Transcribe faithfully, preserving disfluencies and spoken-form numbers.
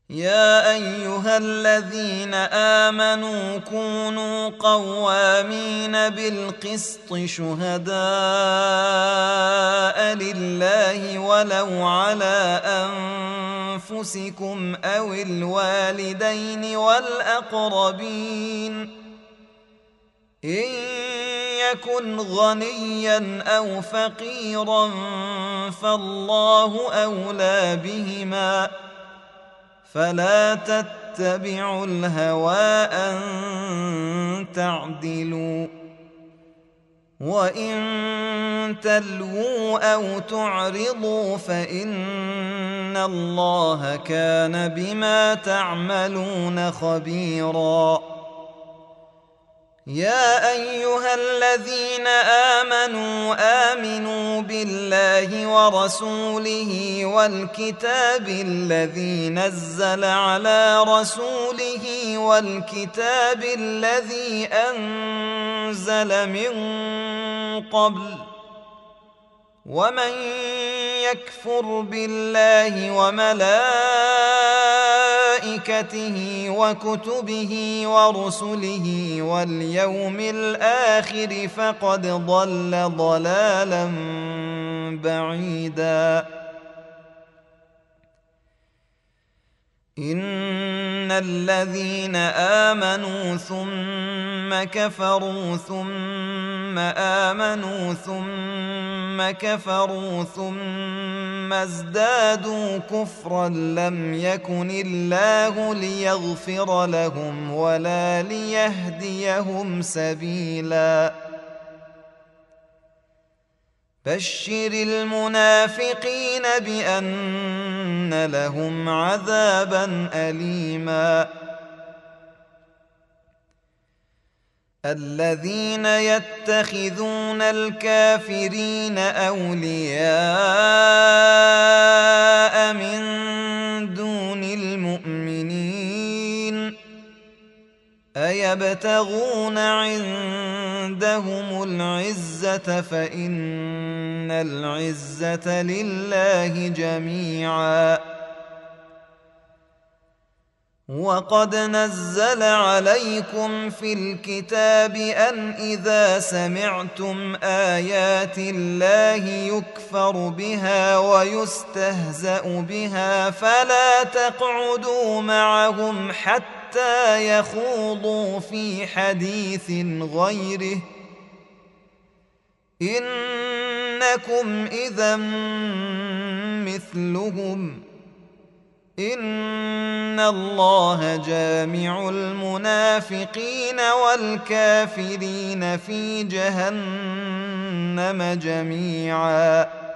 يا أيها الذين آمنوا كونوا قوامين بالقسط شهداء لله ولو على أنفسكم أو الوالدين والأقربين إن يكن غنيا أو فقيرا فالله أولى بهما فلا تتبعوا الهوى أن تعدلوا وإن تلووا أو تعرضوا فإن الله كان بما تعملون خبيرا يا أيها الذين آمنوا آمنوا بالله ورسوله والكتاب الذي نزل على رسوله والكتاب الذي أنزل من قبل ومن يكفر بالله وملائكته وكتبه ورسله واليوم الآخر فقد ضل ضلالا بعيدا إن الذين آمنوا ثم كفروا ثم آمنوا ثم كفروا ثم ازدادوا كفرا لم يكن الله ليغفر لهم ولا ليهديهم سبيلا بشر المنافقين بأن لهم عذابا أليما الذين يتخذون الكافرين أولياء من دون المؤمنين أيبتغون عندهم العزة فإن العزة لله جميعا وقد نزل عليكم في الكتاب أن إذا سمعتم آيات الله يكفر بها ويستهزأ بها فلا تقعدوا معهم حتى يخوضوا في حديث غيره إنكم إذا مثلهم إن الله جامع المنافقين والكافرين في جهنم جميعا